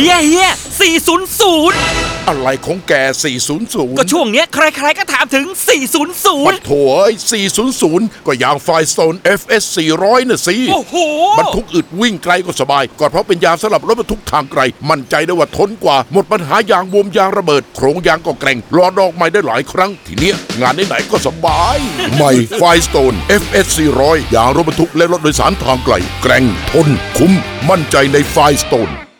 เฮีย400 อะไรของแก400 ก็ช่วงเนี้ยใครๆก็ถามถึงปัดโถ400ก็ยางไฟสโตน FS 400น่ะสิโอ้โหบรรทุกอึดวิ่งไกลก็สบายก็เพราะเป็นยางสำหรับรถบรรทุกทางไกลมั่นใจได้ว่าทนกว่าหมดปัญหายางบวมยางระเบิดโครงยางก็แกร่งรอดอกใหม่ได้หลายครั้งทีเนี้ยงานไหนๆก็สบายใหม่ไฟสโตน FS 400ยางรถบรรทุกและรถโดยสารทางไกลแกร่งทนคุ้มมั่นใจในไฟสโตน